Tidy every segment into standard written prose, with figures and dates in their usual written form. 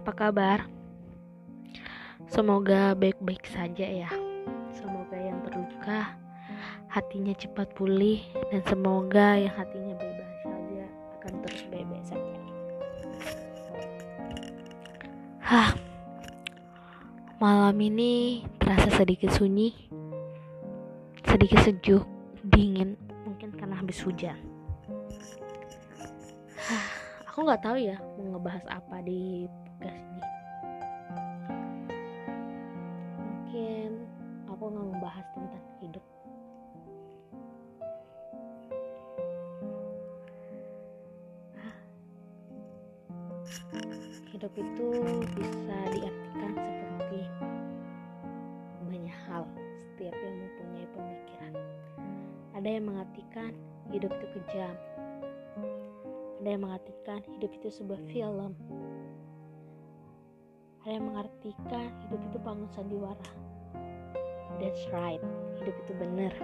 apa kabar? Semoga baik-baik saja ya. Semoga yang terluka hatinya cepat pulih, dan semoga yang hatinya bebas saja akan terus bebas saja. Malam ini terasa sedikit sunyi, sedikit sejuk, dingin, mungkin karena habis hujan. Aku nggak tahu ya mau ngebahas apa di podcast ini. Mungkin aku nggak ngebahas tentang hidup. Hidup itu bisa diartikan seperti banyak hal. Setiap yang mempunyai pemikiran. Ada yang mengartikan hidup itu kejam. Ada yang mengartikan hidup itu sebuah film. Ada yang mengartikan hidup itu panggung sandiwara. That's right, hidup itu benar.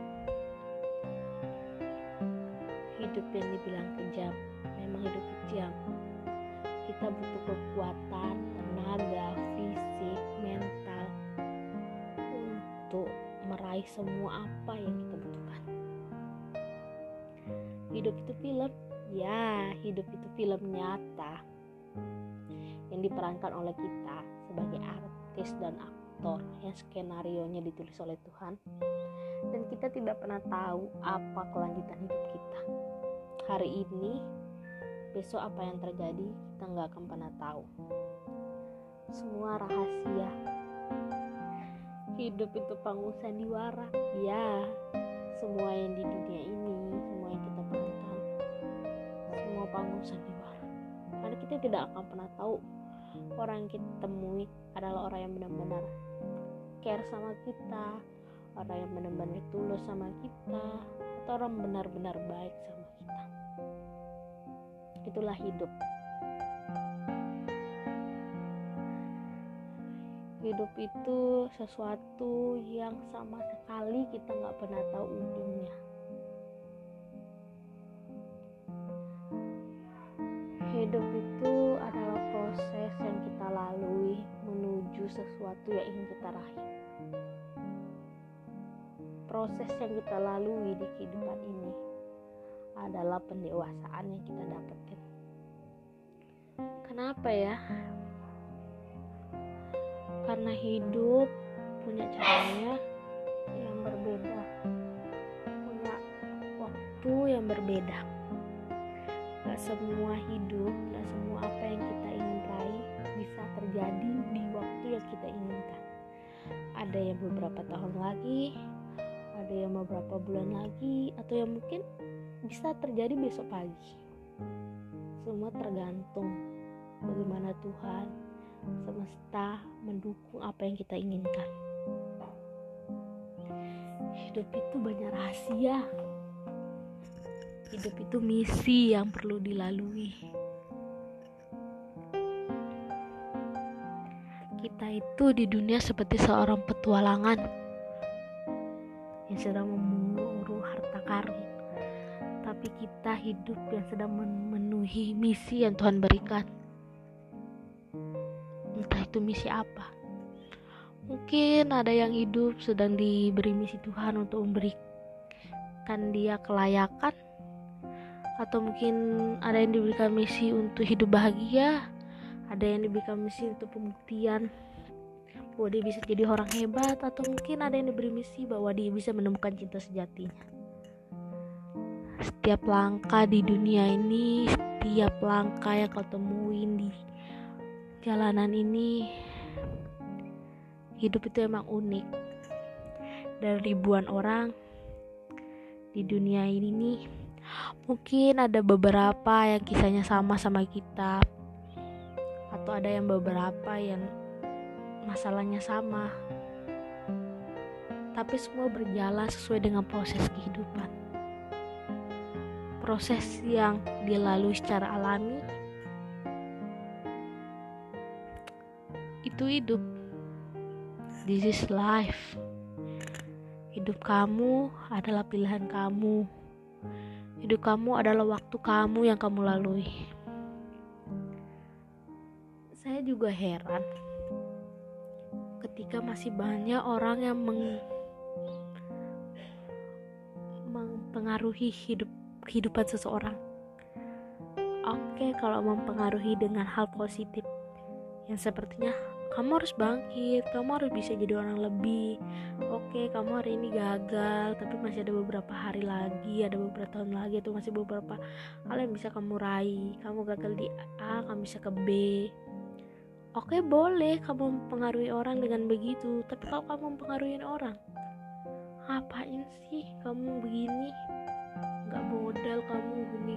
Hidup yang dibilang kejam, memang hidup kejam. Kita butuh kekuatan, tenaga, fisik, mental untuk meraih semua apa yang kita butuhkan. Hidup itu film. Ya, hidup itu film nyata yang diperankan oleh kita sebagai artis dan aktor yang skenarionya ditulis oleh Tuhan, dan kita tidak pernah tahu apa kelanjutan hidup kita. Hari ini, besok apa yang terjadi kita nggak akan pernah tahu. Semua rahasia. Hidup itu panggung sandiwara. Ya, semua yang di dunia ini, semua yang kita perankan, semua panggung sandiwara. Karena kita tidak akan pernah tahu orang yang kita temui adalah orang yang benar-benar care sama kita, orang yang benar-benar tulus sama kita, atau orang benar-benar baik sama kita. Itulah hidup. Hidup itu sesuatu yang sama sekali kita gak pernah tahu ujungnya. Hidup itu adalah proses yang kita lalui menuju sesuatu yang ingin kita raih. Proses yang kita lalui di kehidupan ini adalah pendewasaan yang kita dapatkan. Kenapa ya? Karena hidup punya caranya yang berbeda, punya waktu yang berbeda. Gak semua hidup, gak semua apa yang kita ingin raih bisa terjadi di waktu yang kita inginkan. Ada yang beberapa tahun lagi, ada yang beberapa bulan lagi, atau yang mungkin bisa terjadi besok pagi. Semua tergantung bagaimana Tuhan semesta mendukung apa yang kita inginkan. Hidup itu banyak rahasia. Hidup itu misi yang perlu dilalui. Kita itu di dunia seperti seorang petualangan yang sedang memburu harta karun, tapi kita hidup yang sedang memenuhi misi yang Tuhan berikan. Entah itu misi apa. Mungkin ada yang hidup sedang diberi misi Tuhan untuk memberikan dia kelayakan, atau mungkin ada yang diberikan misi untuk hidup bahagia, ada yang diberikan misi untuk pembuktian bahwa dia bisa jadi orang hebat, atau mungkin ada yang diberi misi bahwa dia bisa menemukan cinta sejatinya. Setiap langkah di dunia ini, setiap langkah yang kau temuin di jalanan ini, hidup itu emang unik. Dan ribuan orang di dunia ini nih, mungkin ada beberapa yang kisahnya sama kita, atau ada yang beberapa yang masalahnya sama, tapi semua berjalan sesuai dengan proses kehidupan. Proses yang dilalui secara alami, itu hidup. This is life. Hidup kamu adalah pilihan kamu. Hidup kamu adalah waktu kamu yang kamu lalui. saya juga heran ketika masih banyak orang yang mempengaruhi kehidupan seseorang. Oke, kalau mempengaruhi dengan hal positif yang sepertinya kamu harus bangkit, kamu harus bisa jadi orang lebih. Oke, kamu hari ini gagal, tapi masih ada beberapa hari lagi, ada beberapa tahun lagi, atau masih beberapa hal yang bisa kamu raih. Kamu gagal di A, kamu bisa ke B. Oke, boleh kamu mempengaruhi orang dengan begitu. Tapi kalau kamu mempengaruhi orang, ngapain sih kamu begini? Gak modal kamu gini.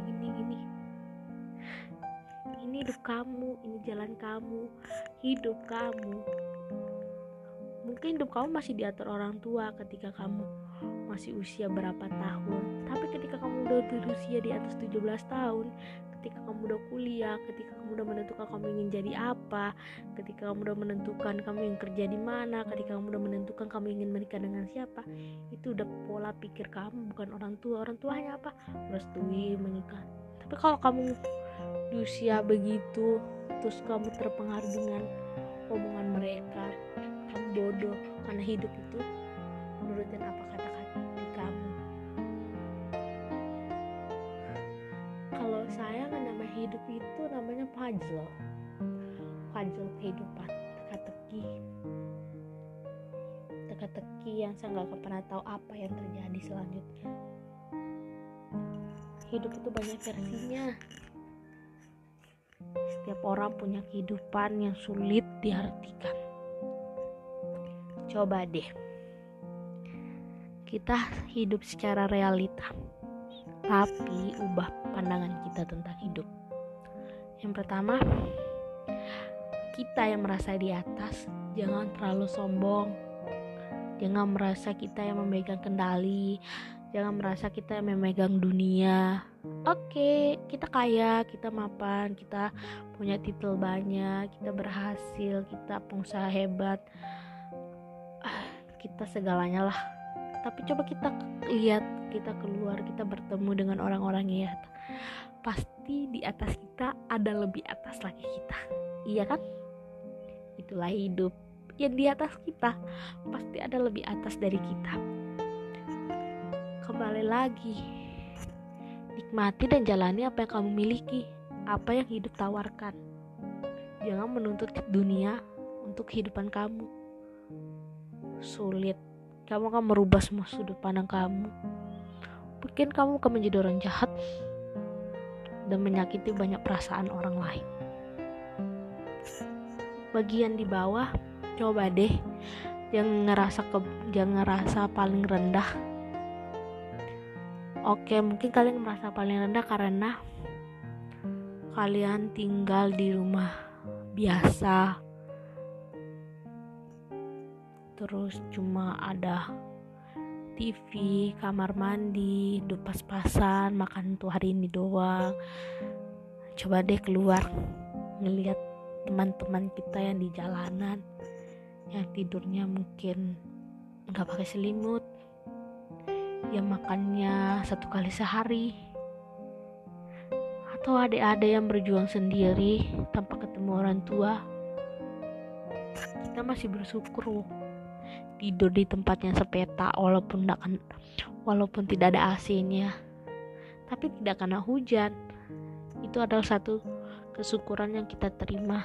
Ini hidup kamu, ini jalan kamu, hidup kamu. Mungkin hidup kamu masih diatur orang tua ketika kamu masih usia berapa tahun. Tapi ketika kamu udah berusia di atas 17 tahun, ketika kamu udah kuliah, ketika kamu udah menentukan kamu ingin jadi apa, ketika kamu udah menentukan kamu ingin kerja di mana, ketika kamu udah menentukan kamu ingin menikah dengan siapa, itu udah pola pikir kamu, bukan orang tua. Orang tua hanya apa? Merestui menikah. Tapi kalau kamu di usia begitu terus kamu terpengaruh dengan omongan mereka, kamu bodoh karena hidup itu nurutin apa kata-kata di kamu. Kalau saya nama hidup itu namanya puzzle kehidupan, teka-teki yang saya nggak pernah tahu apa yang terjadi selanjutnya. Hidup itu banyak versinya. Setiap orang punya kehidupan yang sulit diartikan. Coba deh kita hidup secara realita, tapi ubah pandangan kita tentang hidup. Yang pertama, kita yang merasa di atas, jangan terlalu sombong. Jangan merasa kita yang memegang kendali, jangan merasa kita yang memegang dunia. Oke, kita kaya, kita mapan, kita punya titel banyak, kita berhasil, kita pengusaha hebat, kita segalanya lah. Tapi coba kita lihat, kita keluar, kita bertemu dengan orang-orang yang pasti di atas kita ada lebih atas lagi kita. Iya kan? Itulah hidup. Yang di atas kita pasti ada lebih atas dari kita. Kembali lagi, nikmati dan jalani apa yang kamu miliki, apa yang hidup tawarkan. Jangan menuntut dunia untuk kehidupan kamu. Sulit, kamu akan merubah semua sudut pandang kamu. Mungkin kamu akan menjadi orang jahat dan menyakiti banyak perasaan orang lain. Bagian di bawah, coba deh jangan ngerasa paling rendah. Oke, mungkin kalian merasa paling rendah karena kalian tinggal di rumah biasa, terus cuma ada TV, kamar mandi, hidup pas-pasan, makan tuh hari ini doang. Coba deh keluar, ngelihat teman-teman kita yang di jalanan, yang tidurnya mungkin gak pakai selimut, yang makannya 1 kali sehari, atau adik-adik yang berjuang sendiri tanpa ketemu orang tua. Kita masih bersyukur tidur di tempat yang sepeta, walaupun tidak ada AC-nya, tapi tidak kena hujan. Itu adalah satu kesyukuran yang kita terima.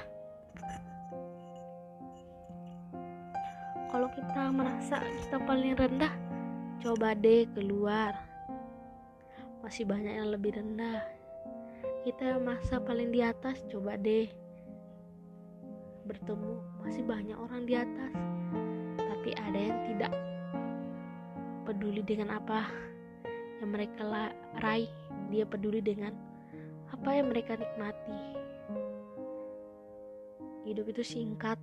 Kalau kita merasa kita paling rendah, coba deh keluar, masih banyak yang lebih rendah. Kita merasa paling di atas, coba deh bertemu, masih banyak orang di atas. Tapi ada yang tidak peduli dengan apa yang mereka raih, dia peduli dengan apa yang mereka nikmati. Hidup itu singkat,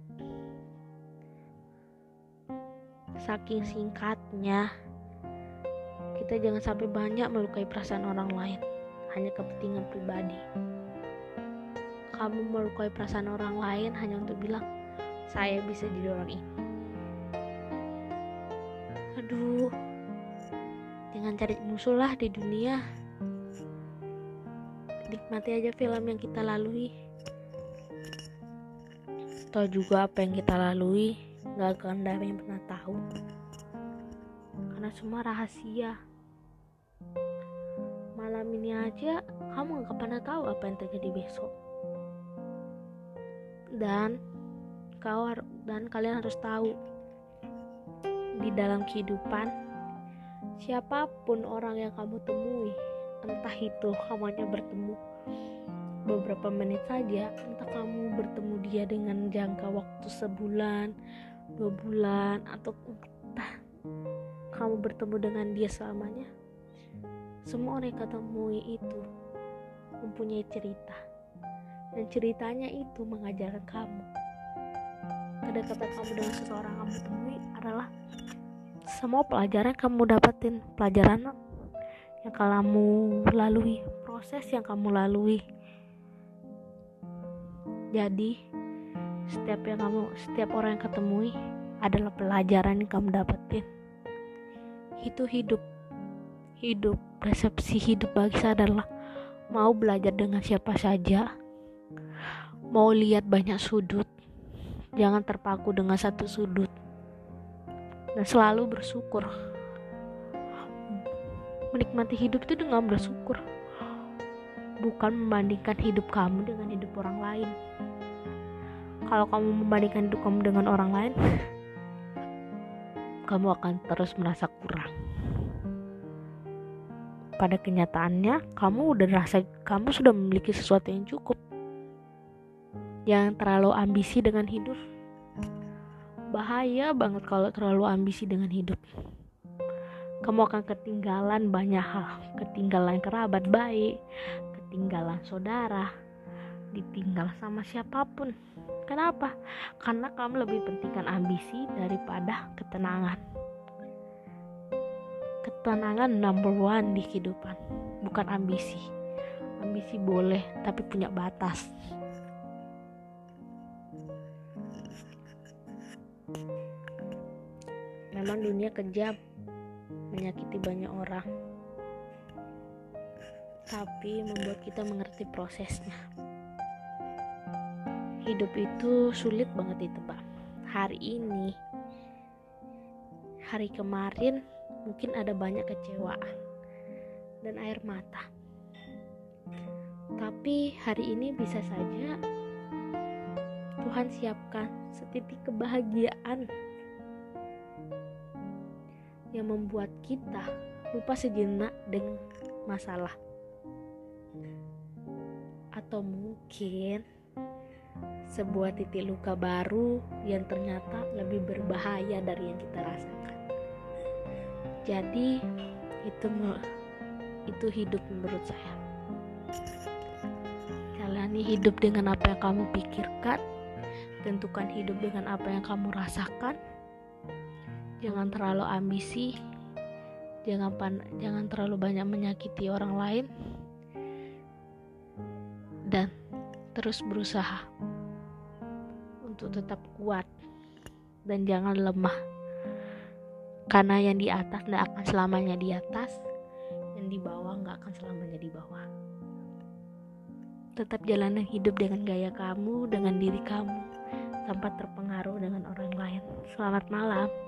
saking singkatnya kita jangan sampai banyak melukai perasaan orang lain hanya kepentingan pribadi. Kamu melukai perasaan orang lain hanya untuk bilang saya bisa jadi orang ini. Aduh, jangan cari musuh lah di dunia. Nikmati aja film yang kita lalui. Tahu juga apa yang kita lalui, gak akan ada yang pernah tahu. Karena semua rahasia. Malam ini aja kamu gak pernah tahu apa yang terjadi besok. Dan kalian harus tahu, di dalam kehidupan, siapapun orang yang kamu temui, entah itu kamu hanya bertemu beberapa menit saja, entah kamu bertemu dia dengan jangka waktu sebulan, 2 bulan, atau entah kamu bertemu dengan dia selamanya, semua orang yang ketemui itu mempunyai cerita, dan ceritanya itu mengajarkan kamu. Kedekatan kamu dengan seseorang kamu temui adalah semua pelajaran kamu dapatin, pelajaran yang kamu lalui, proses yang kamu lalui. Jadi setiap orang yang ketemui adalah pelajaran yang kamu dapetin. Itu hidup. Resepsi hidup bagi saya adalah mau belajar dengan siapa saja, mau lihat banyak sudut, jangan terpaku dengan satu sudut, dan selalu bersyukur. Menikmati hidup itu dengan bersyukur, bukan membandingkan hidup kamu dengan hidup orang lain. Kalau kamu membandingkan hidup kamu dengan orang lain, kamu akan terus merasa kurang. Pada kenyataannya, kamu sudah memiliki sesuatu yang cukup. Jangan terlalu ambisi dengan hidup. Bahaya banget kalau terlalu ambisi dengan hidup. Kamu akan ketinggalan banyak hal, ketinggalan kerabat baik, ketinggalan saudara, ditinggal sama siapapun. Kenapa? Karena kamu lebih pentingkan ambisi daripada ketenangan. Ketenangan number one di kehidupan, bukan ambisi. Ambisi boleh, tapi punya batas. Memang dunia kejam, menyakiti banyak orang, tapi membuat kita mengerti prosesnya. Hidup itu sulit banget ditebak. Hari ini, hari kemarin, mungkin ada banyak kecewaan dan air mata. Tapi hari ini bisa saja Tuhan siapkan setitik kebahagiaan yang membuat kita lupa sejenak dengan masalah. Atau mungkin sebuah titik luka baru yang ternyata lebih berbahaya dari yang kita rasakan. Jadi itu hidup menurut saya. Jalani hidup dengan apa yang kamu pikirkan, tentukan hidup dengan apa yang kamu rasakan. Jangan terlalu ambisi, jangan terlalu banyak menyakiti orang lain, dan terus berusaha untuk tetap kuat dan jangan lemah. Karena yang di atas tidak akan selamanya di atas, yang di bawah gak akan selamanya di bawah. Tetap jalani hidup dengan gaya kamu, dengan diri kamu, tanpa terpengaruh dengan orang lain. Selamat malam.